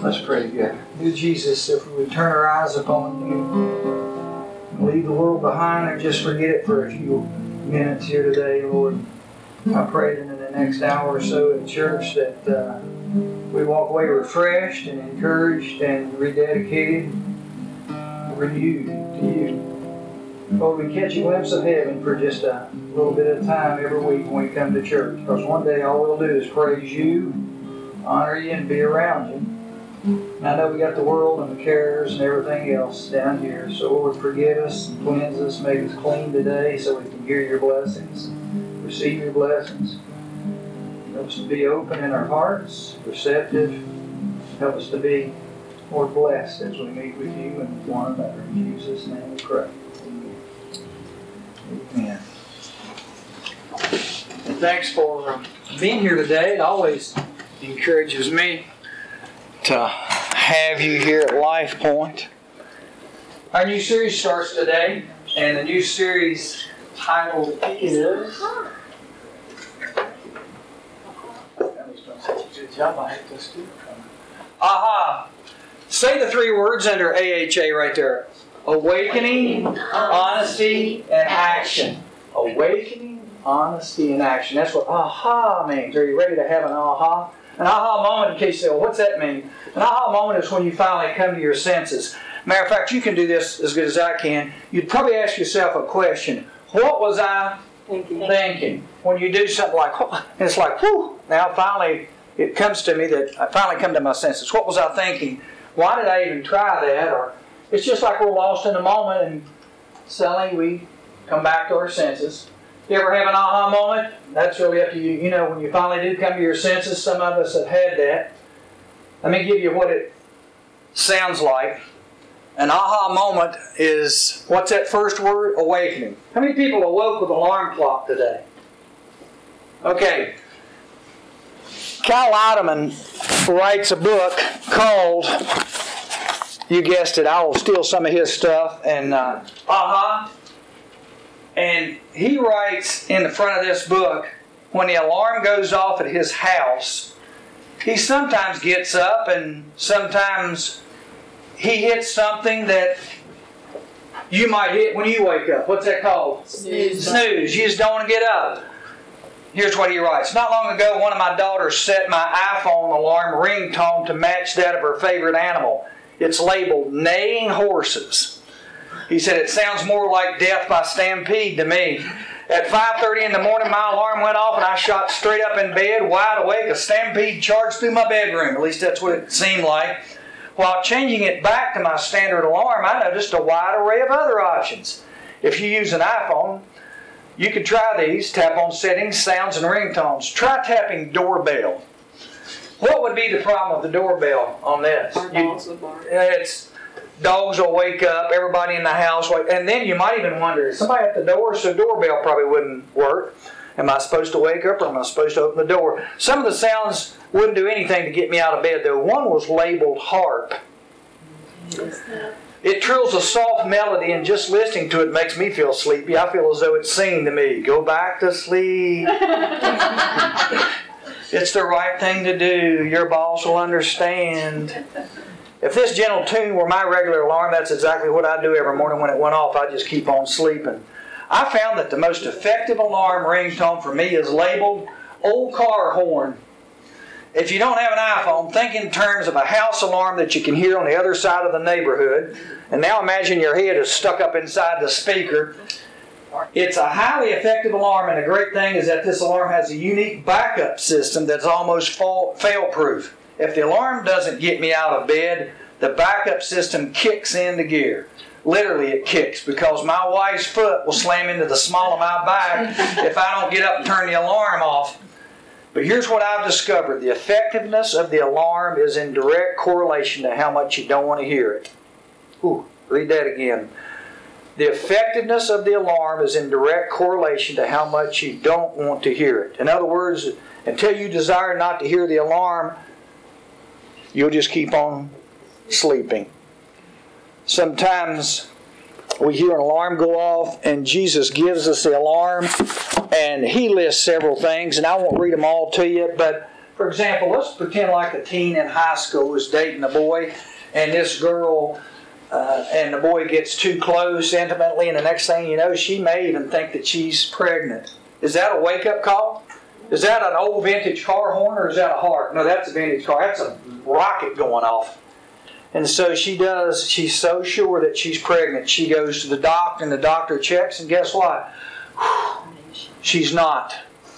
Let's pray together. Dear Jesus, if we would turn our eyes upon you and leave the world behind or just forget it for a few minutes here today, Lord, I pray that in the next hour or so at church that we walk away refreshed and encouraged and rededicated, renewed to you. Lord, we catch a glimpse of heaven for just a little bit of time every week when we come to church. Because one day all we'll do is praise you, honor you, and be around you. And I know we got the world and the cares and everything else down here. So Lord, forgive us, cleanse us, make us clean today so we can hear your blessings, receive your blessings. Help us to be open in our hearts, receptive. Help us to be more blessed as we meet with you and with one another. In Jesus' name we pray. Amen. And thanks for being here today. It always encourages me to have you here at Life Point. Our new series starts today, and the new series title is... Aha! Say the three words under AHA right there. Awakening, honesty, and action. Awakening, honesty, and action. That's what aha means. Are you ready to have an aha? An aha moment, in case you say, well, what's that mean? An aha moment is when you finally come to your senses. Matter of fact, you can do this as good as I can. You'd probably ask yourself a question. What was I thinking? When you do something like, and it's like, whew, now finally it comes to me that I finally come to my senses. What was I thinking? Why did I even try that? Or it's just like we're lost in the moment and suddenly we come back to our senses. You ever have an aha moment? That's really up to you. You know, when you finally do come to your senses, some of us have had that. Let me give you what it sounds like. An aha moment is, what's that first word? Awakening. How many people awoke with an alarm clock today? Okay. Cal Eidelman writes a book called, you guessed it, I will steal some of his stuff, and and he writes in the front of this book, when the alarm goes off at his house, he sometimes gets up and sometimes he hits something that you might hit when you wake up. What's that called? Snooze. Snooze. You just don't want to get up. Here's what he writes. Not long ago, one of my daughters set my iPhone alarm ringtone to match that of her favorite animal. It's labeled neighing horses. He said, it sounds more like death by stampede to me. At 5:30 in the morning, my alarm went off and I shot straight up in bed, wide awake. A stampede charged through my bedroom. At least that's what it seemed like. While changing it back to my standard alarm, I noticed a wide array of other options. If you use an iPhone, you could try these. Tap on settings, sounds, and ringtones. Try tapping doorbell. What would be the problem with the doorbell on this? Dogs will wake up, everybody in the house, and then you might even wonder, is somebody at the door? So the doorbell probably wouldn't work. Am I supposed to wake up or am I supposed to open the door? Some of the sounds wouldn't do anything to get me out of bed, though. One was labeled harp. It trills a soft melody, and just listening to it makes me feel sleepy. I feel as though it's singing to me, go back to sleep. It's the right thing to do. Your boss will understand. If this gentle tune were my regular alarm, that's exactly what I do every morning when it went off. I just keep on sleeping. I found that the most effective alarm ringtone for me is labeled old car horn. If you don't have an iPhone, think in terms of a house alarm that you can hear on the other side of the neighborhood. And now imagine your head is stuck up inside the speaker. It's a highly effective alarm, and the great thing is that this alarm has a unique backup system that's almost fail-proof. If the alarm doesn't get me out of bed, the backup system kicks into gear. Literally it kicks, because my wife's foot will slam into the small of my back if I don't get up and turn the alarm off. But here's what I've discovered. The effectiveness of the alarm is in direct correlation to how much you don't want to hear it. Read that again. The effectiveness of the alarm is in direct correlation to how much you don't want to hear it. In other words, until you desire not to hear the alarm, you'll just keep on sleeping. Sometimes we hear an alarm go off and Jesus gives us the alarm and He lists several things, and I won't read them all to you, but For example, let's pretend like a teen in high school is dating a boy, and this girl and the boy gets too close intimately, and the next thing you know, she may even think that she's pregnant. Is that a wake-up call? Is that an old vintage car horn, or is that a heart? No, that's a vintage car. That's a rocket going off. And so she's so sure that she's pregnant. She goes to the doctor, and the doctor checks, and guess what? She's not.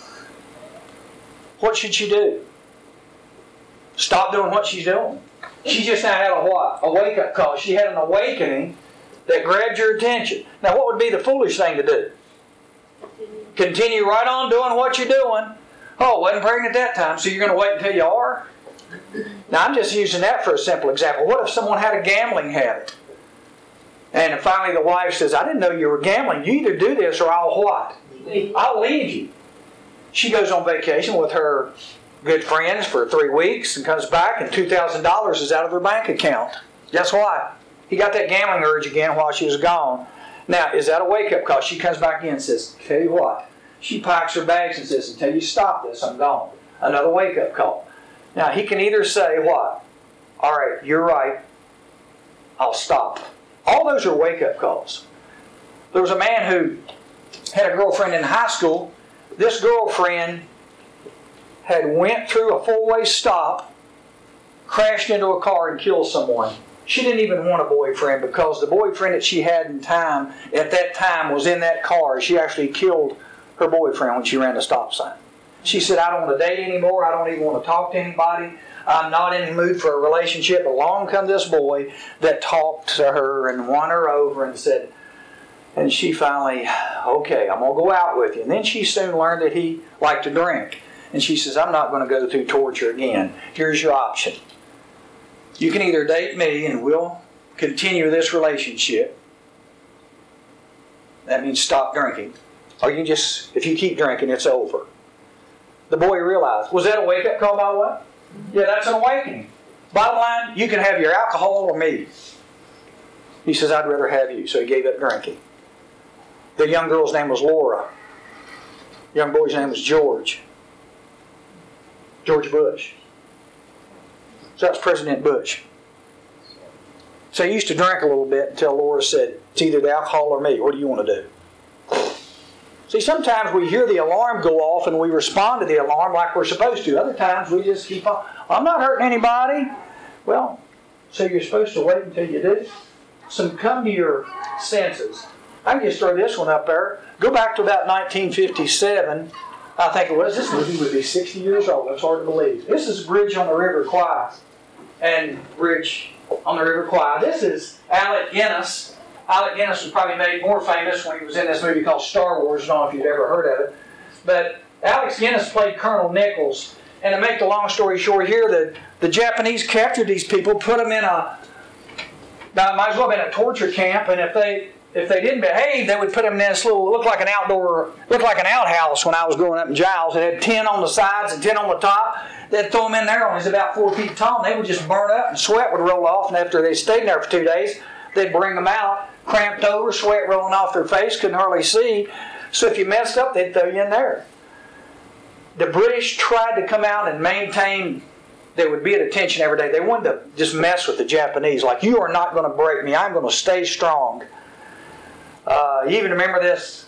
What should she do? Stop doing what she's doing. She just now had a what? A wake-up call. She had an awakening that grabbed your attention. Now, what would be the foolish thing to do? Continue right on doing what you're doing. Oh, wasn't pregnant that time, so you're going to wait until you are? Now, I'm just using that for a simple example. What if someone had a gambling habit? And finally the wife says, I didn't know you were gambling. You either do this or I'll what? I'll leave you. She goes on vacation with her good friends for 3 weeks and comes back, and $2,000 is out of her bank account. Guess what? He got that gambling urge again while she was gone. Now, is that a wake-up call? She comes back in and says, tell you what. She packs her bags and says, until you stop this, I'm gone. Another wake-up call. Now, he can either say what? All right, you're right. I'll stop. All those are wake-up calls. There was a man who had a girlfriend in high school. This girlfriend had went through a four-way stop, crashed into a car, and killed someone. She didn't even want a boyfriend because the boyfriend that she had at that time was in that car. She actually killed her boyfriend when she ran the stop sign. She said, I don't want to date anymore. I don't even want to talk to anybody. I'm not in the mood for a relationship. Along come this boy that talked to her and won her over and said, and she finally, okay, I'm going to go out with you. And then she soon learned that he liked to drink. And she says, I'm not going to go through torture again. Here's your option. You can either date me and we'll continue this relationship. That means stop drinking. Or you just, if you keep drinking, it's over. The boy realized, was that a wake-up call by what? Yeah, that's an awakening. Bottom line, you can have your alcohol or me. He says, I'd rather have you. So he gave up drinking. The young girl's name was Laura. The young boy's name was George. George Bush. So that's President Bush. So he used to drink a little bit until Laura said, it's either the alcohol or me. What do you want to do? See, sometimes we hear the alarm go off and we respond to the alarm like we're supposed to. Other times we just keep on. I'm not hurting anybody. Well, so you're supposed to wait until you do. So come to your senses. I can just throw this one up there. Go back to about 1957. I think it was. This movie would be 60 years old. That's hard to believe. This is Bridge on the River Kwai. And Bridge on the River Kwai. This is Alec Guinness. Alec Guinness was probably made more famous when he was in this movie called Star Wars. I don't know if you've ever heard of it. But Alex Guinness played Colonel Nichols. And to make the long story short here, the Japanese captured these people, put them in might as well have been a torture camp, and if they didn't behave, they would put them in this looked like an outhouse when I was growing up in Giles. It had 10 on the sides and 10 on the top. They'd throw them in there when it was about 4 feet tall, and they would just burn up, and sweat would roll off. And after they stayed in there for 2 days, they'd bring them out, cramped over, sweat rolling off their face, couldn't hardly see. So if you messed up, they'd throw you in there. The British tried to come out and maintain. They would be at attention every day. They wanted to just mess with the Japanese, like, you are not going to break me. I'm going to stay strong. You even remember this?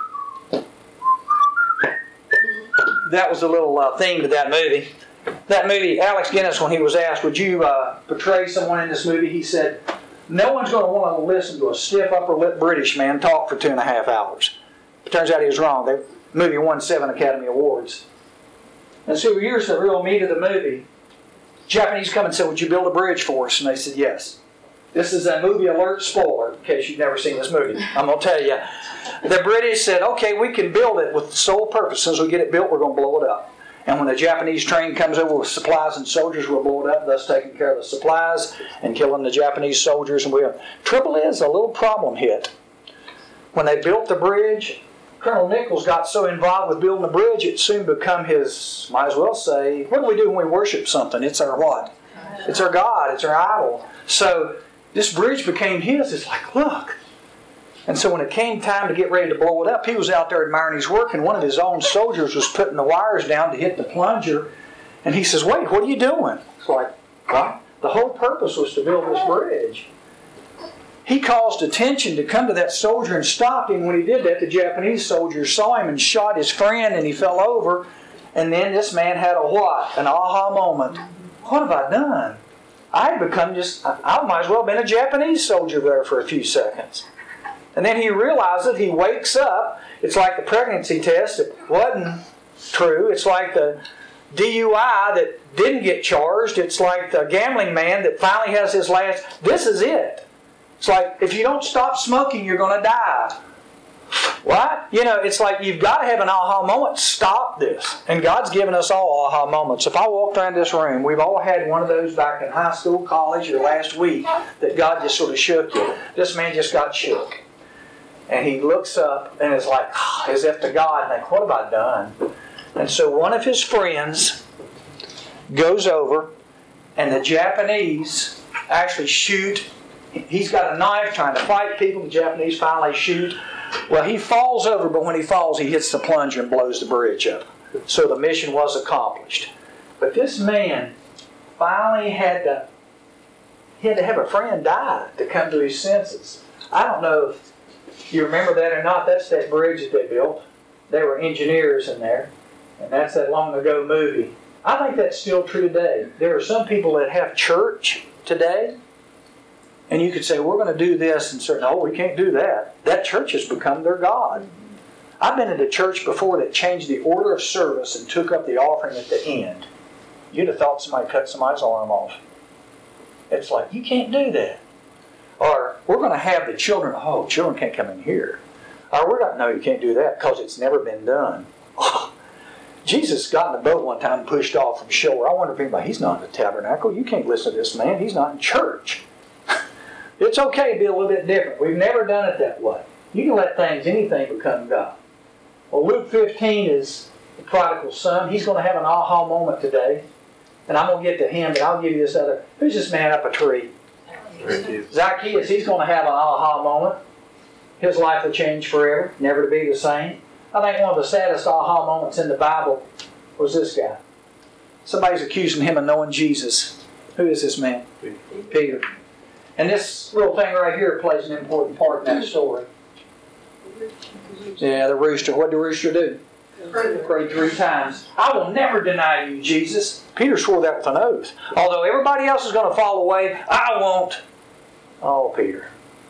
That was a little theme to that movie. That movie, Alex Guinness, when he was asked, would you portray someone in this movie? He said, no one's going to want to listen to a stiff upper lip British man talk for 2.5 hours. It turns out he was wrong. The movie won 7 Academy Awards. And so here's the real meat of the movie. Japanese come and said, would you build a bridge for us? And they said, yes. This is a movie alert spoiler, in case you've never seen this movie. I'm going to tell you. The British said, okay, we can build it with the sole purpose. As soon as we get it built, we're going to blow it up. And when the Japanese train comes over with supplies and soldiers, we'll blow it up, thus taking care of the supplies and killing the Japanese soldiers. And trouble is, a little problem hit. When they built the bridge, Colonel Nichols got so involved with building the bridge, it soon became his, might as well say, what do we do when we worship something? It's our what? It's our God. It's our idol. So this bridge became his. It's like, look. And so when it came time to get ready to blow it up, he was out there admiring his work, and one of his own soldiers was putting the wires down to hit the plunger, And he says, wait, what are you doing? It's like, what? The whole purpose was to build this bridge. He caused attention to come to that soldier and stopped him. When he did that, the Japanese soldier saw him and shot his friend, and he fell over. And then this man had a what? An aha moment. What have I done? I'd become I might as well have been a Japanese soldier there for a few seconds. And then he realizes, he wakes up. It's like the pregnancy test. It wasn't true. It's like the DUI that didn't get charged. It's like the gambling man that finally has his last. This is it. It's like, if you don't stop smoking, you're going to die. What? It's like you've got to have an aha moment. Stop this. And God's given us all aha moments. If I walked around this room, we've all had one of those back in high school, college, or last week that God just sort of shook you. This man just got shook. And he looks up and is like, as if to God, like, what have I done? And so one of his friends goes over, and the Japanese actually shoot. He's got a knife trying to fight people. The Japanese finally shoot. Well, he falls over, but when he falls, he hits the plunger and blows the bridge up. So the mission was accomplished. But this man finally had to have a friend die to come to his senses. I don't know if you remember that or not. That's that bridge that they built. There were engineers in there. And that's that long ago movie. I think that's still true today. There are some people that have church today. And you could say, we're going to do this, and say, no, we can't do that. That church has become their God. I've been in a church before that changed the order of service and took up the offering at the end. You'd have thought somebody cut somebody's arm off. It's like, you can't do that. Or, we're going to have the children, children can't come in here. Or, no, you can't do that because it's never been done. Jesus got in the boat one time and pushed off from shore. I wonder if anybody, he's not in the tabernacle. You can't listen to this man. He's not in church. It's okay to be a little bit different. We've never done it that way. You can let anything become God. Well, Luke 15 is the prodigal son. He's going to have an aha moment today. And I'm going to get to him, but I'll give you this other. Who's this man up a tree? Zacchaeus. He's going to have an aha moment. His life will change forever, never to be the same. I think one of the saddest aha moments in the Bible was this guy. Somebody's accusing him of knowing Jesus. Who is this man? Peter. And this little thing right here plays an important part in that story. Yeah, the rooster. What did the rooster do? Prayed 3 times. I will never deny you, Jesus. Peter swore that with an oath. Although everybody else is going to fall away, I won't. Oh, Peter.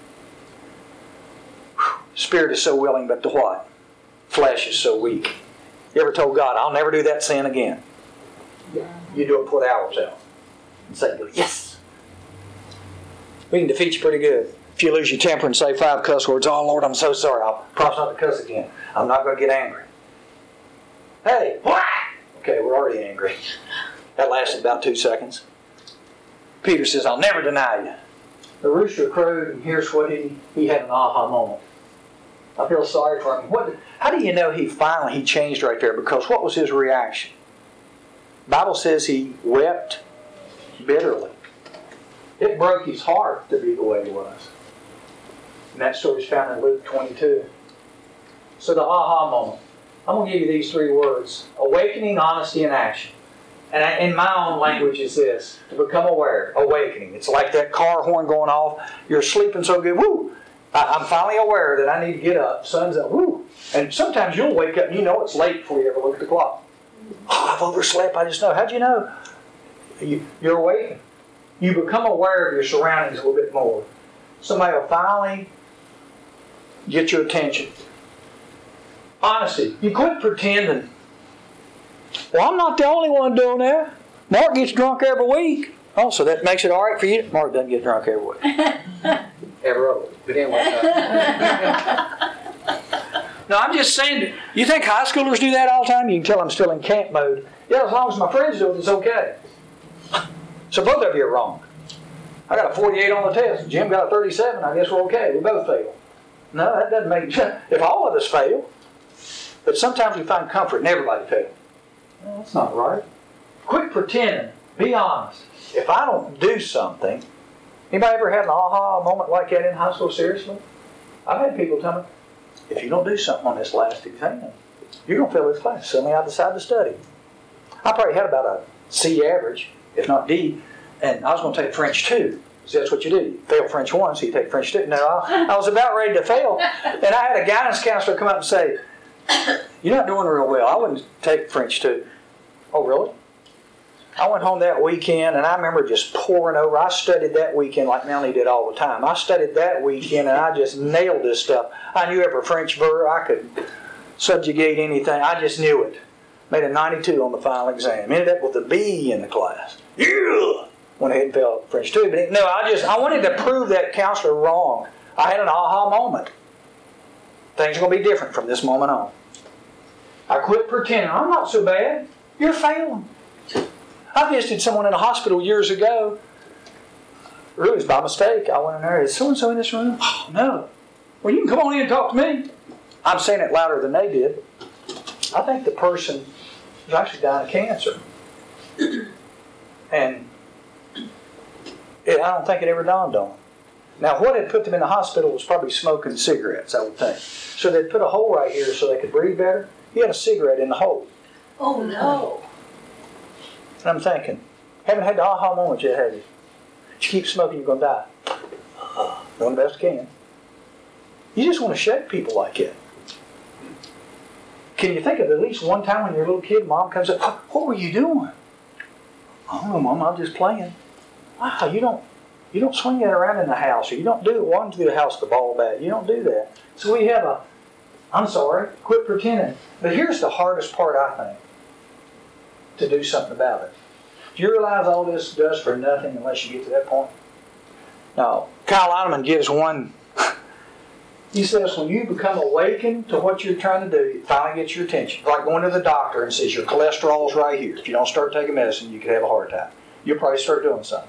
Spirit is so willing, but the what? Flesh is so weak. You ever told God, I'll never do that sin again? You do it before the hour's out. And say, yes. We can defeat you pretty good. If you lose your temper and say 5 cuss words, oh Lord, I'm so sorry, I'll promise not to cuss again. I'm not going to get angry. Hey, what? Okay, we're already angry. That lasted about 2 seconds. Peter says, I'll never deny you. The rooster crowed, and here's what he had an aha moment. I feel sorry for him. How do you know he changed right there? Because what was his reaction? The Bible says he wept bitterly. It broke his heart to be the way he was. And that story is found in Luke 22. So the aha moment. I'm going to give you these 3 words. Awakening, honesty, and action. And in my own language is this. To become aware. Awakening. It's like that car horn going off. You're sleeping so good. Woo! I'm finally aware that I need to get up. Sun's up. Woo! And sometimes you'll wake up and you know it's late before you ever look at the clock. Oh, I've overslept. I just know. How'd you know? You're awakened. You become aware of your surroundings a little bit more. Somebody will finally get your attention. Honesty. You quit pretending. Well, I'm not the only one doing that. Mark gets drunk every week. Oh, so that makes it all right for you? Mark doesn't get drunk every week. Every other week. But anyway. No, I'm just saying, you think high schoolers do that all the time? You can tell I'm still in camp mode. Yeah, as long as my friends do it, it's okay. So both of you are wrong. I got a 48 on the test. Jim got a 37. I guess we're okay. We both fail. No, that doesn't make sense. If all of us fail, but sometimes we find comfort in everybody failing. Well, that's not right. Quit pretending. Be honest. If I don't do something, anybody ever had an aha moment like that in high school? Seriously? I've had people tell me, if you don't do something on this last exam, you're going to fail this class. Suddenly I decide to study. I probably had about C average, if not D, and I was going to take French 2. So that's what you do. You fail French 1, so you take French 2. No, I was about ready to fail, and I had a guidance counselor come up and say, "You're not doing real well. I wouldn't take French 2. Oh, really? I went home that weekend, and I remember just pouring over. I studied that weekend like Melanie did all the time. I studied that weekend, and I just nailed this stuff. I knew every French verb. I could subjugate anything. I just knew it. Made a 92 on the final exam. Ended up with a B in the class. Yeah! Went ahead and failed French 2. But no, I wanted to prove that counselor wrong. I had an aha moment. Things are going to be different from this moment on. I quit pretending. I'm not so bad. You're failing. I visited someone in a hospital years ago. Really, it was by mistake. I went in there. Is so-and-so in this room? Oh, no. Well, you can come on in and talk to me. I'm saying it louder than they did. I think the person was actually dying of cancer. And I don't think it ever dawned on them. Now, what had put them in the hospital was probably smoking cigarettes, I would think. So they'd put a hole right here so they could breathe better. He had a cigarette in the hole. Oh, no. And I'm thinking, haven't had the aha moment yet, have you? If you keep smoking, you're going to die. Doing the best you can. You just want to shake people like that. Can you think of at least one time when you're a little kid, Mom comes up, what were you doing? I don't know, Mom, I'm just playing. Wow, you don't swing that around in the house, or you don't do it one through the house with the ball bat. You don't do that. So we have I'm sorry, quit pretending. But here's the hardest part, I think, to do something about it. Do you realize all this does for nothing unless you get to that point? Now, Kyle Idleman gives one. He says when you become awakened to what you're trying to do, it finally gets your attention. It's like going to the doctor and says your cholesterol's right here. If you don't start taking medicine, you could have a heart attack. You'll probably start doing something.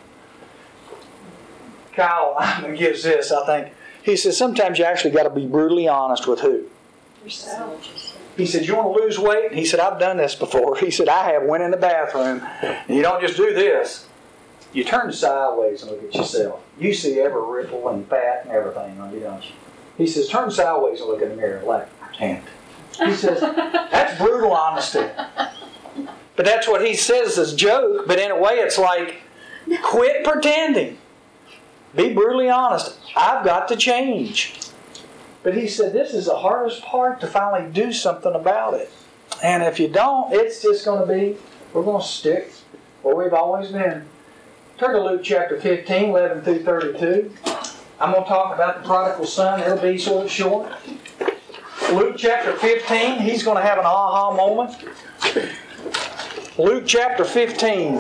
Kyle Idleman gives this, I think. He says sometimes you actually got to be brutally honest with who? Yourself. He said, you want to lose weight? He said, I've done this before. He said, I have went in the bathroom. And you don't just do this. You turn sideways and look at yourself. You see every ripple and fat and everything on you, don't you? He says, turn sideways and look in the mirror like, damn it. He says, that's brutal honesty. But that's what he says as a joke. But in a way, it's like, quit pretending. Be brutally honest. I've got to change. But he said, this is the hardest part, to finally do something about it. And if you don't, it's just going to be, we're going to stick where we've always been. Turn to Luke chapter 15, 11 through 32. I'm going to talk about the prodigal son. It'll be sort of short. Luke chapter 15, he's going to have an aha moment. Luke chapter 15.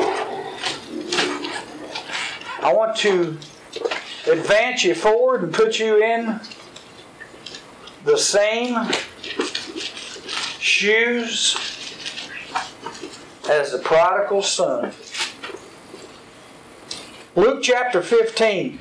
I want to advance you forward and put you in the same shoes as the prodigal son. Luke chapter 15.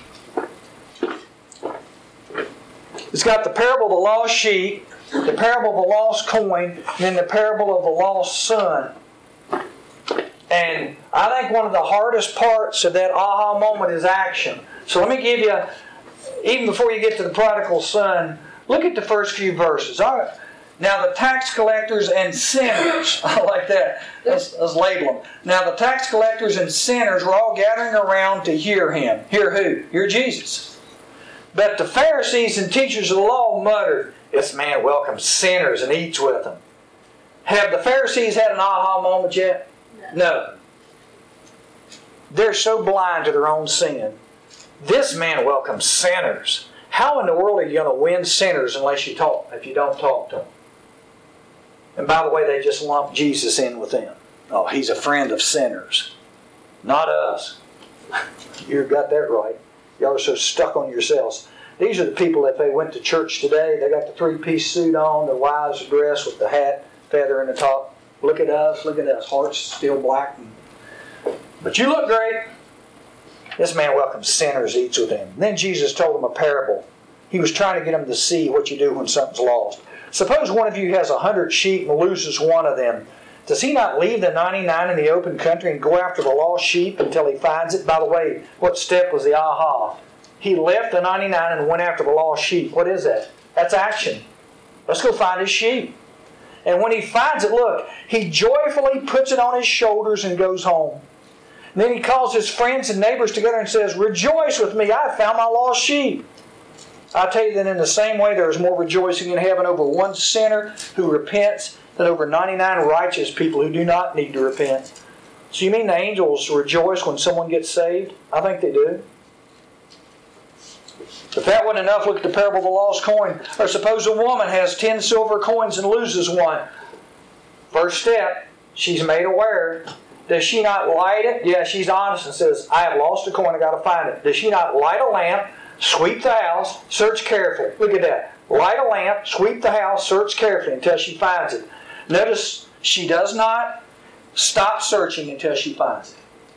It's got the parable of the lost sheep, the parable of the lost coin, and then the parable of the lost son. And I think one of the hardest parts of that aha moment is action. So let me give you, even before you get to the prodigal son, look at the first few verses. All right. Now the tax collectors and sinners, I like that, let's label them. Now the tax collectors and sinners were all gathering around to hear him. Hear who? Hear Jesus. But the Pharisees and teachers of the law muttered, this man welcomes sinners and eats with them. Have the Pharisees had an aha moment yet? No. They're so blind to their own sin. This man welcomes sinners. How in the world are you going to win sinners unless you talk, if you don't talk to them? And by the way, they just lump Jesus in with them. Oh, he's a friend of sinners. Not us. You got that right. Y'all are so stuck on yourselves. These are the people, if they went to church today, they got the three-piece suit on, their wives are dressed with the hat, feather in the top. Look at us, hearts still black. But you look great. This man welcomes sinners, eats with them. And then Jesus told them a parable. He was trying to get them to see what you do when something's lost. Suppose one of you has 100 sheep and loses one of them. Does he not leave the 99 in the open country and go after the lost sheep until he finds it? By the way, what step was the aha? He left the 99 and went after the lost sheep. What is that? That's action. Let's go find his sheep. And when he finds it, look, he joyfully puts it on his shoulders and goes home. And then he calls his friends and neighbors together and says, "Rejoice with me, I have found my lost sheep." I tell you that in the same way there is more rejoicing in heaven over one sinner who repents than over 99 righteous people who do not need to repent. So you mean the angels rejoice when someone gets saved? I think they do. If that wasn't enough, look at the parable of the lost coin. Or suppose a woman has 10 silver coins and loses one. First step, she's made aware. Does she not light it? Yeah, she's honest and says, "I have lost a coin, I've got to find it." Does she not light a lamp, sweep the house, search carefully? Look at that. Light a lamp, sweep the house, search carefully until she finds it. Notice she does not stop searching until she finds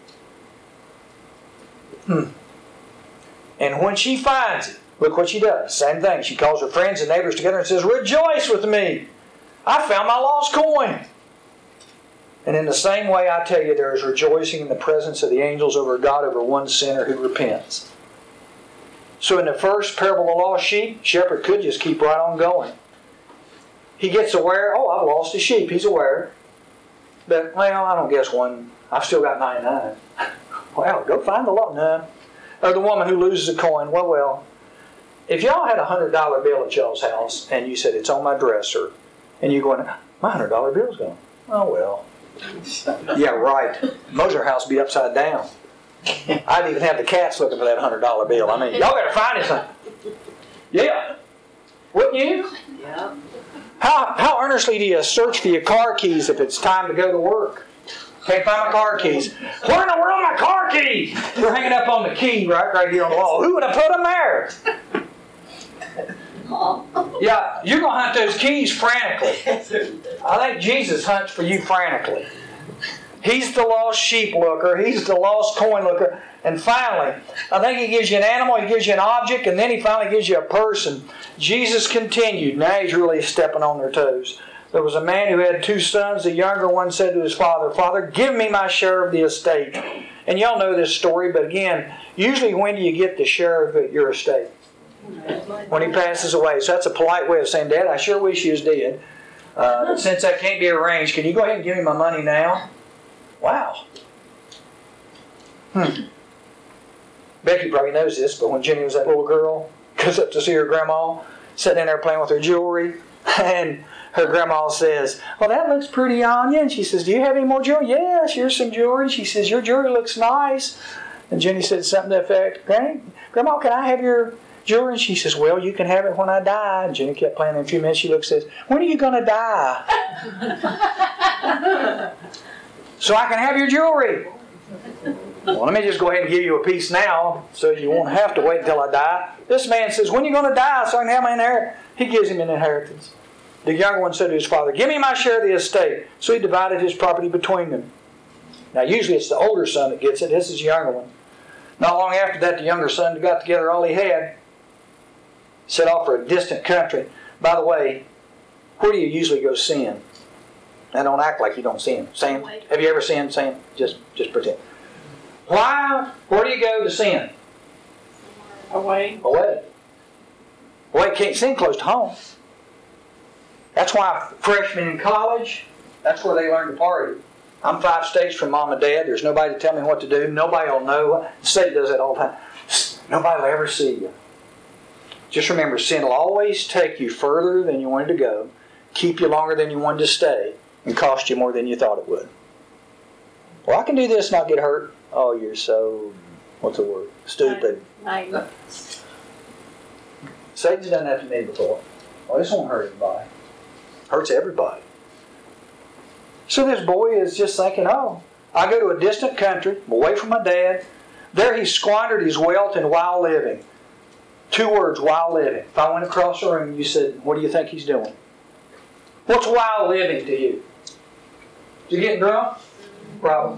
it. And when she finds it, look what she does. Same thing. She calls her friends and neighbors together and says, "Rejoice with me. I found my lost coin." And in the same way, I tell you, there is rejoicing in the presence of the angels over God over one sinner who repents. So in the first parable of the lost sheep, shepherd could just keep right on going. He gets aware, "Oh, I've lost a sheep." He's aware. But, well, I don't guess one. I've still got 99. Well, go find the lost. No. Or the woman who loses a coin. Well. If y'all had a $100 bill at y'all's house and you said, "It's on my dresser," and you're going, "My $100 bill's gone." Oh, well. Yeah, right. Moser house would be upside down. I'd even have the cats looking for that $100 bill. I mean, y'all better find it something. Yeah. Wouldn't you? Yeah. How earnestly do you search for your car keys if it's time to go to work? Can't find my car keys. Where in the world are my car keys? They're hanging up on the key right here on the wall. Who would have put them there? Yeah, you're going to hunt those keys frantically. I think Jesus hunts for you frantically. He's the lost sheep looker. He's the lost coin looker. And finally, I think He gives you an animal, He gives you an object, and then He finally gives you a person. Jesus continued. Now He's really stepping on their toes. There was a man who had 2 sons. The younger one said to his father, "Father, give me my share of the estate." And y'all know this story, but again, usually when do you get the share of your estate? When he passes away. So that's a polite way of saying, "Dad, I sure wish you was dead. Since that can't be arranged, can you go ahead and give me my money now?" Wow. Becky probably knows this, but when Jenny was that little girl, goes up to see her grandma, sitting in there playing with her jewelry, and her grandma says, "Well, that looks pretty on you." And she says, "Do you have any more jewelry?" "Yes, here's some jewelry." She says, "Your jewelry looks nice." And Jenny said something to the effect, "Grandma, can I have your jewelry?" And she says, "Well, you can have it when I die." And Jenny kept playing. In a few minutes, she looks and says, "When are you going to die?" "So I can have your jewelry." "Well, let me just go ahead and give you a piece now so you won't have to wait until I die." This man says, "When are you going to die so I can have my inheritance?" He gives him an inheritance. The younger one said to his father, "Give me my share of the estate." So he divided his property between them. Now, usually it's the older son that gets it. This is the younger one. Not long after that, the younger son got together all he had, set off for a distant country. By the way, where do you usually go sin? And don't act like you don't sin. Sin? Have you ever sinned? Sin? Just pretend. Why? Where do you go to sin? Away. Away. Well, you can't sin close to home. That's why freshmen in college, that's where they learn to party. I'm 5 states from mom and dad. There's nobody to tell me what to do. Nobody will know. The state does that all the time. Nobody will ever see you. Just remember, sin will always take you further than you wanted to go, keep you longer than you wanted to stay, and cost you more than you thought it would. Well, I can do this and not get hurt. Oh, you're so, what's the word? Stupid. Satan's done that to me before. Well, this won't hurt anybody. Hurts everybody. So this boy is just thinking, "Oh, I go to a distant country, away from my dad. There he squandered his wealth in wild living." 2 words, wild living. If I went across the room and you said, "What do you think he's doing?" What's wild living to you? Is he getting drunk? Probably.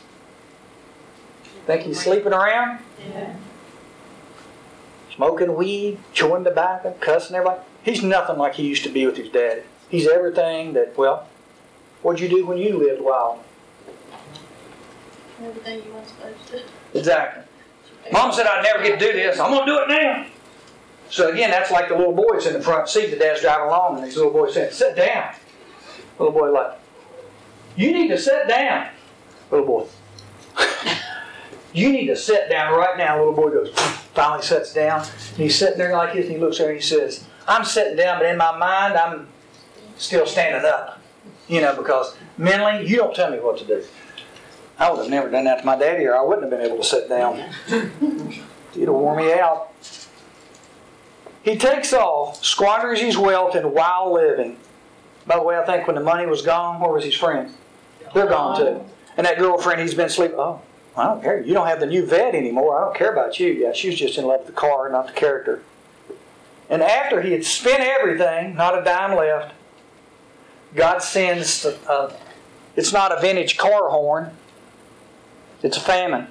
Think he's sleeping around? Yeah. Smoking weed, chewing tobacco, cussing everybody. He's nothing like he used to be with his daddy. He's everything that, well, what'd you do when you lived wild? Everything you weren't supposed to. Exactly. Mom said I'd never get to do this. I'm going to do it now. So again, that's like the little boy that's in the front seat. The dad's driving along and this little boy said, "Sit down." Little boy like, you need to sit down. Little boy, you need to sit down right now. Little boy goes, finally sits down. And he's sitting there like this, and he looks there and he says, I'm sitting down, but in my mind, I'm still standing up. Because mentally, you don't tell me what to do. I would have never done that to my daddy, or I wouldn't have been able to sit down. He'd have worn me out. He takes off, squanders his wealth in wild living. By the way, I think when the money was gone, where was his friends? They're gone too. And that girlfriend, he's been sleeping. Oh, I don't care. You don't have the new vet anymore. I don't care about you. Yeah, she was just in love with the car, not the character. And after he had spent everything, not a dime left, God sends, it's not a vintage car horn. It's a famine.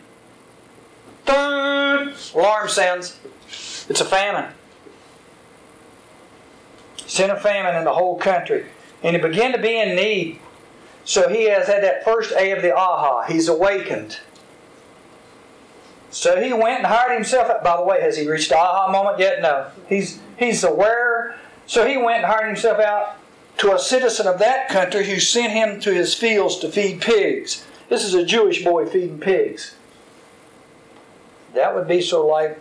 Dun! Alarm sounds. It's a famine. Sent a famine in the whole country. And he began to be in need. So he has had that first A of the aha. He's awakened. So he went and hired himself out. By the way, has he reached the aha moment yet? No. He's aware. So he went and hired himself out to a citizen of that country who sent him to his fields to feed pigs. This is a Jewish boy feeding pigs. That would be sort of like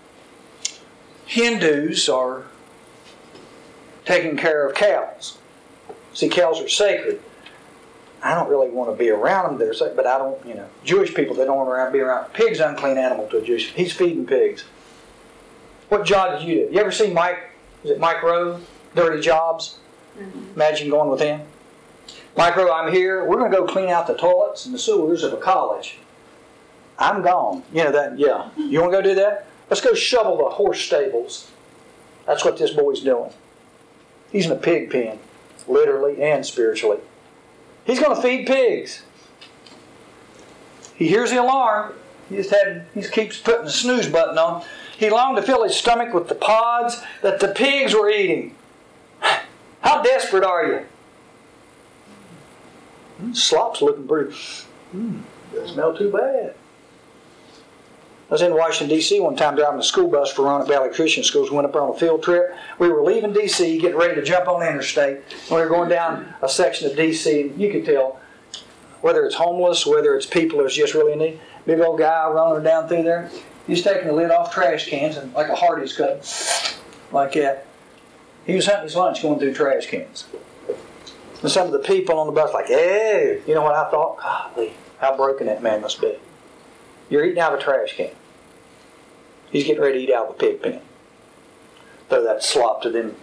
Hindus are taking care of cows. See, cows are sacred. I don't really want to be around them. But I don't, Jewish people, they don't want to be around. Pig's an unclean animal to a Jewish. He's feeding pigs. What job did you do? You ever see Mike? Is it Mike Rowe? Dirty Jobs? Mm-hmm. Imagine going with him. Mike Rowe, I'm here. We're going to go clean out the toilets and the sewers of a college. I'm gone. That? Yeah. You want to go do that? Let's go shovel the horse stables. That's what this boy's doing. He's in a pig pen, literally and spiritually. He's going to feed pigs. He hears the alarm. He keeps putting the snooze button on. He longed to fill his stomach with the pods that the pigs were eating. How desperate are you? Slop's looking pretty. Doesn't smell too bad. I was in Washington, D.C. one time driving a school bus for Roanoke Valley Christian Schools. We went up there on a field trip. We were leaving D.C., getting ready to jump on the interstate. And we were going down a section of D.C., and you could tell whether it's homeless, whether it's people who's just really in need. Big old guy running down through there. He's taking the lid off trash cans, and like a Hardee's cut, like that. He was hunting his lunch going through trash cans. And some of the people on the bus like, hey, you know what I thought? Golly, how broken that man must be. You're eating out of a trash can. He's getting ready to eat out of a pig pen. Throw that slop to them.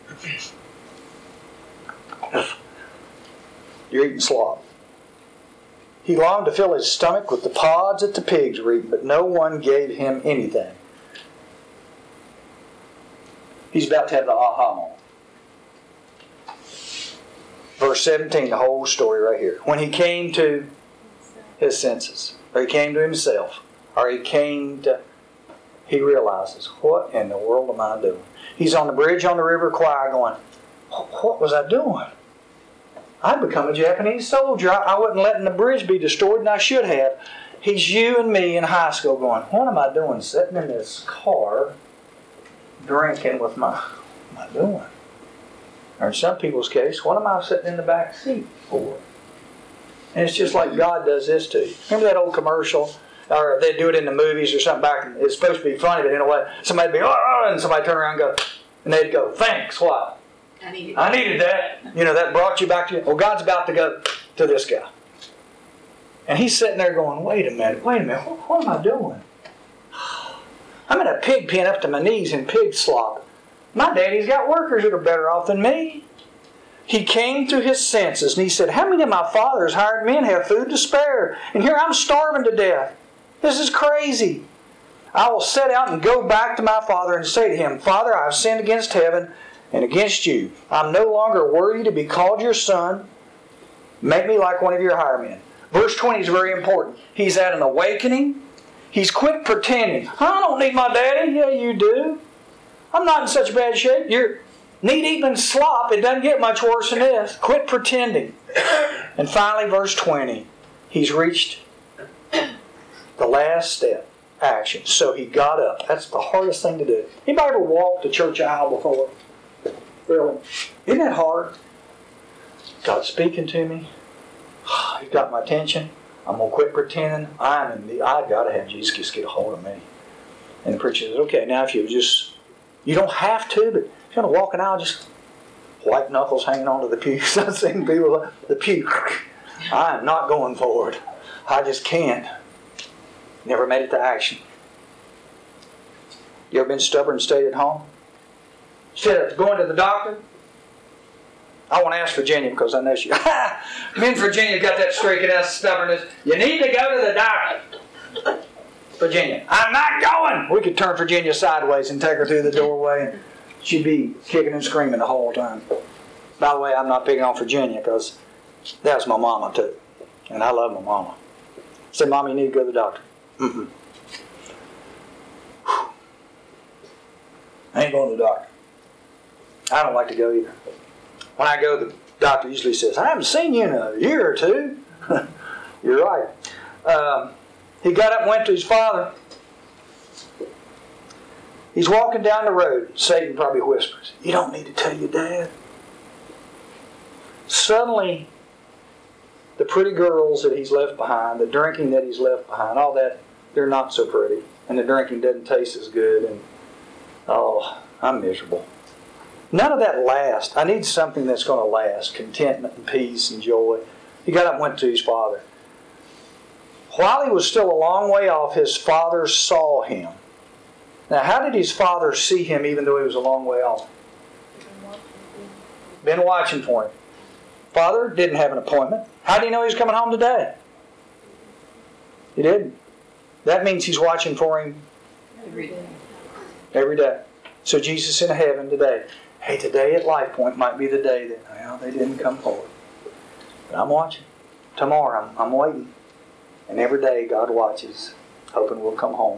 You're eating slop. He longed to fill his stomach with the pods that the pigs were eating, but no one gave him anything. He's about to have the aha moment. Verse 17, the whole story right here. When he came to his senses, or he came to himself, or he realizes, what in the world am I doing? He's on the bridge on the River Kwai going, what was I doing? I'd become a Japanese soldier. I wasn't letting the bridge be destroyed, and I should have. He's you and me in high school going, what am I doing sitting in this car drinking with what am I doing? Or in some people's case, what am I sitting in the back seat for? And it's just like God does this to you. Remember that old commercial? Or they do it in the movies or something back. It's supposed to be funny, but you know what? Somebody'd be, oh, and somebody turn around and go, and they'd go, thanks, what? I needed that. That brought you back to you. Well, God's about to go to this guy. And he's sitting there going, wait a minute, what am I doing? I'm in a pig pen up to my knees in pig slop. My daddy's got workers that are better off than me. He came to his senses and he said, how many of my father's hired men have food to spare? And here I'm starving to death. This is crazy. I will set out and go back to my father and say to him, Father, I have sinned against heaven and against you. I'm no longer worthy to be called your son. Make me like one of your hiremen. Verse 20 is very important. He's at an awakening. He's quit pretending. I don't need my daddy. Yeah, you do. I'm not in such bad shape. You're eating slop. It doesn't get much worse than this. Quit pretending. And finally, verse 20. He's reached the last step. Action. So he got up. That's the hardest thing to do. Anybody ever walked the church aisle before? Really? Isn't that hard? God's speaking to me. He's got my attention. I'm going to quit pretending. I got to have Jesus just get a hold of me. And the preacher says, okay, now if you don't have to, but if you're going to walk an aisle, just white knuckles hanging onto the pews. I've seen people, the pew. I am not going forward. I just can't. Never made it to action. You ever been stubborn and stayed at home? Instead of going to the doctor, I want to ask Virginia because I know she. Me and Virginia got that streaking ass stubbornness. You need to go to the doctor. Virginia, I'm not going. We could turn Virginia sideways and take her through the doorway, and she'd be kicking and screaming the whole time. By the way, I'm not picking on Virginia because that's my mama too, and I love my mama. Say, Mom, you need to go to the doctor. Mm-mm. I ain't going to the doctor. I don't like to go either. When I go, the doctor usually says, I haven't seen you in a year or two. You're right. He got up and went to his father. He's walking down the road. Satan probably whispers, you don't need to tell your dad. Suddenly, the pretty girls that he's left behind, the drinking that he's left behind, all that, they're not so pretty. And the drinking doesn't taste as good. And oh, I'm miserable. None of that lasts. I need something that's going to last. Contentment and peace and joy. He got up and went to his father. While he was still a long way off, his father saw him. Now, how did his father see him even though he was a long way off? Been watching for him. Father didn't have an appointment. How did he know he was coming home today? He didn't. That means he's watching for him Every day. every day. So Jesus in heaven today. Hey, today at Life Point might be the day that, well, they didn't come forward. But I'm watching. Tomorrow, I'm waiting. And every day God watches, hoping we'll come home.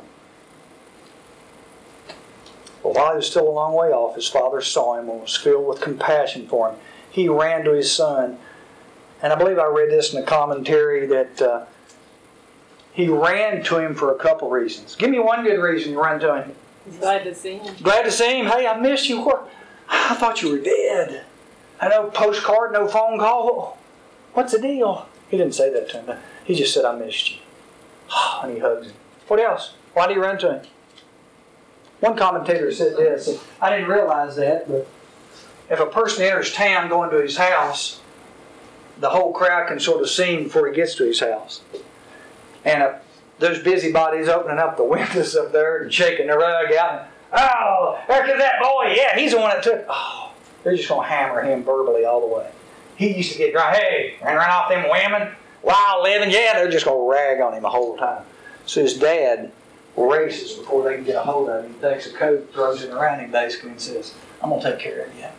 But while he was still a long way off, his father saw him and was filled with compassion for him. He ran to his son. And I believe I read this in the commentary that he ran to him for a couple reasons. Give me one good reason you ran to him. He's glad to see him. Glad to see him. Hey, I missed you. I thought you were dead. I no postcard, no phone call. What's the deal? He didn't say that to him. He just said, I missed you. And he hugs him. What else? Why did he run to him? One commentator said this. I didn't realize that, but if a person enters town going to his house, the whole crowd can sort of see him before he gets to his house. And if those busybodies opening up the windows up there and shaking the rug out, and, oh, there comes that boy. Yeah, he's the one that took. Oh, they're just going to hammer him verbally all the way. He used to get drunk. Hey, and run off them women. Wild living. Yeah, they're just going to rag on him the whole time. So his dad races before they can get a hold of him. He takes a coat, throws it around him basically, and says, I'm going to take care of you.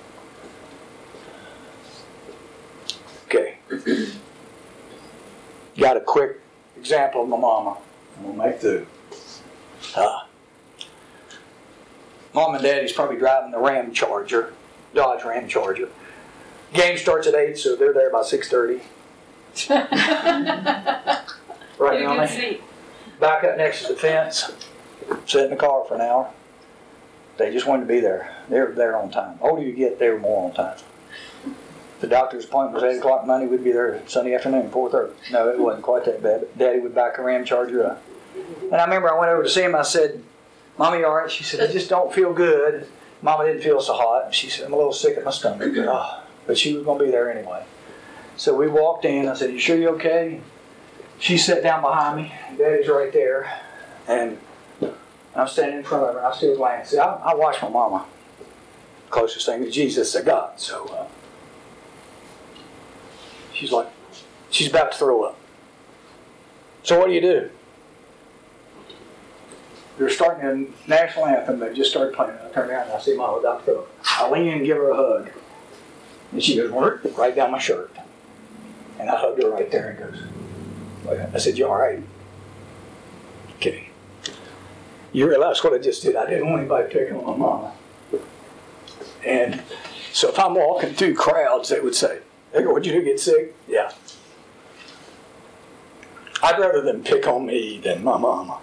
Okay. Got a quick example of my mama. I'm going to make the Mom and Daddy's probably driving the Ram Charger, Dodge Ram Charger. Game starts at 8, so they're there by 6:30. Right Get on a good me. seat. Back up next to the fence, sit in the car for an hour. They just wanted to be there. They're there on time. The older you get, they were more on time. The doctor's appointment was 8 o'clock Monday. We'd be there Sunday afternoon, 4:30. No, it wasn't quite that bad. But Daddy would back a Ram Charger up. And I remember I went over to see him. I said, Mommy, you all right? She said, I just don't feel good. Mama didn't feel so hot. She said, I'm a little sick at my stomach. But she was going to be there anyway. So we walked in. I said, you sure you okay? She sat down behind me. Daddy's right there. And I'm standing in front of her. I still glance. See, I watch my mama. Closest thing to Jesus to God. So she's like, she's about to throw up. So what do? They're starting a national anthem. They just started playing. I turn around and I see Mama about to throw up. I lean in and give her a hug. And she goes, right down my shirt. And I hugged her right there and goes, I said, you all right? Okay. You realize what I just did? I didn't want anybody picking on my mama. And so if I'm walking through crowds, they would say, hey, what'd you do, get sick? Yeah. I'd rather them pick on me than my mama.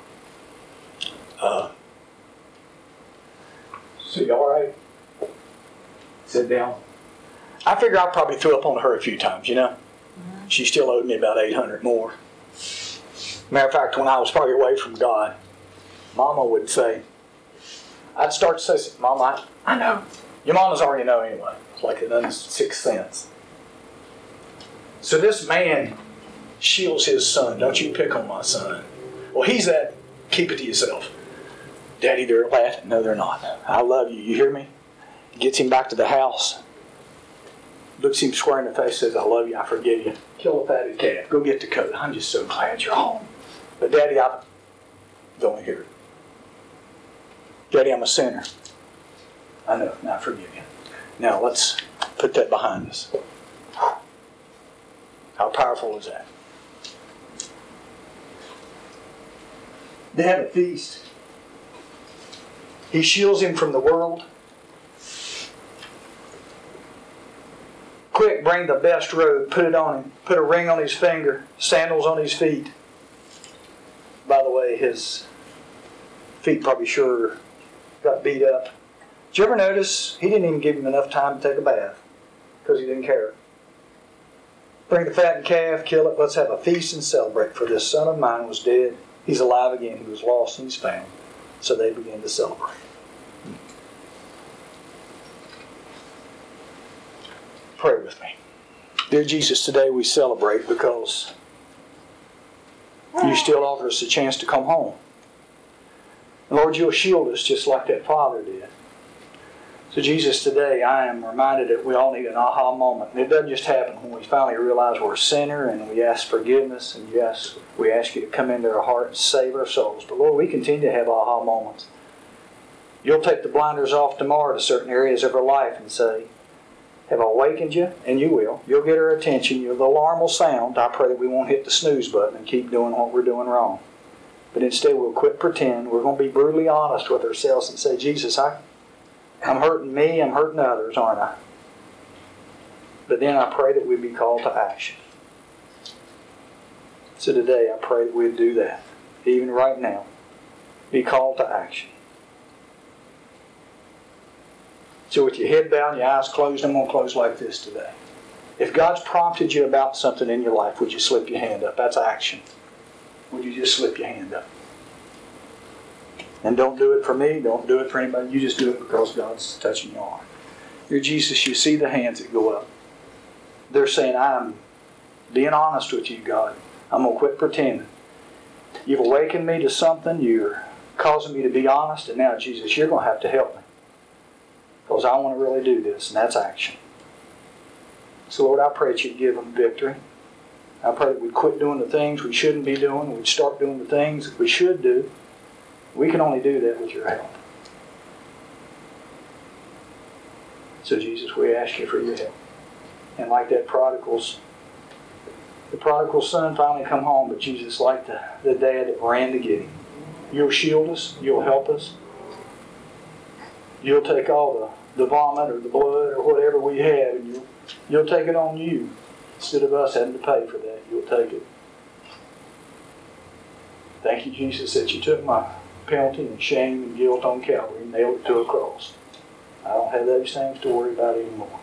So you all right? Sit down. I figure I probably threw up on her a few times, you know. She still owed me about $800 more. Matter of fact, when I was probably away from God, Mama would say, I'd start to say, Mama, I know. Your mamas already know anyway. It's like an sixth sense. So this man shields his son. Don't you pick on my son. Well, he's that, keep it to yourself. Daddy, they're laughing. No, they're not. I love you. You hear me? Gets him back to the house. Looks him square in the face, says, I love you, I forgive you. Kill a fatted calf. Go get the coat. I'm just so glad you're home. But Daddy, I don't hear it. Daddy, I'm a sinner. I know, now I forgive you. Now let's put that behind us. How powerful is that? They have a feast. He shields him from the world. Quick, bring the best robe, put it on him, put a ring on his finger, sandals on his feet. By the way, his feet probably sure got beat up. Did you ever notice he didn't even give him enough time to take a bath because he didn't care? Bring the fattened calf, kill it, let's have a feast and celebrate. For this son of mine was dead, he's alive again, he was lost and he's found. So they began to celebrate. Pray with me. Dear Jesus, today we celebrate because you still offer us a chance to come home. Lord, you'll shield us just like that father did. So Jesus, today I am reminded that we all need an aha moment. And it doesn't just happen when we finally realize we're a sinner and we ask forgiveness and we ask you to come into our heart and save our souls. But Lord, we continue to have aha moments. You'll take the blinders off tomorrow to certain areas of our life and say, have I awakened you? And you will. You'll get our attention. The alarm will sound. I pray that we won't hit the snooze button and keep doing what we're doing wrong. But instead we'll quit pretend. We're going to be brutally honest with ourselves and say, Jesus, I'm hurting me, I'm hurting others, aren't I? But then I pray that we'd be called to action. So today I pray that we'd do that. Even right now. Be called to action. So with your head bowed and your eyes closed, I'm going to close like this today. If God's prompted you about something in your life, would you slip your hand up? That's action. Would you just slip your hand up? And don't do it for me. Don't do it for anybody. You just do it because God's touching your heart. Dear Jesus, you see the hands that go up. They're saying, I'm being honest with you, God. I'm going to quit pretending. You've awakened me to something. You're causing me to be honest. And now, Jesus, you're going to have to help me. Because I want to really do this. And that's action. So, Lord, I pray that you'd give them victory. I pray that we'd quit doing the things we shouldn't be doing. We'd start doing the things that we should do. We can only do that with your help. So, Jesus, we ask you for your help. And like that the prodigal son finally come home, but Jesus, like the dad that ran to get him, you'll shield us, you'll help us. You'll take all the vomit or the blood or whatever we have, and you'll take it on you. Instead of us having to pay for that, you'll take it. Thank you, Jesus, that you took my penalty and shame and guilt on Calvary and nailed it to a cross. I don't have those things to worry about anymore.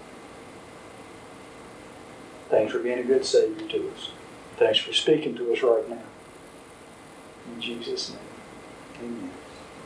Thanks for being a good Savior to us. Thanks for speaking to us right now. In Jesus' name, amen.